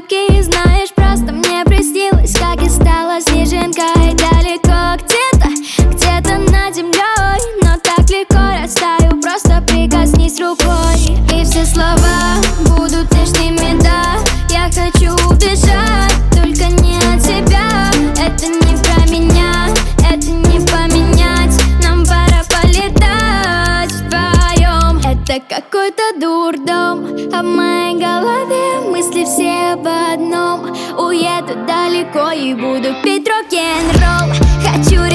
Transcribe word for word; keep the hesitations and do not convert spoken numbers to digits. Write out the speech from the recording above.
ошибки, знаешь, просто мне приснилось, как я стала снежинкой. Далеко где-то, где-то над землей, но так легко растаю, просто прикоснись рукой. И все слова будут лишними, да. Я хочу убежать, только не от тебя. Это не про меня, это не поменять. Нам пора полетать вдвоем. Это какой-то дурдом, а в моей голове мысли все об одном. Уеду далеко и буду пить рок-н-ролл. Хочу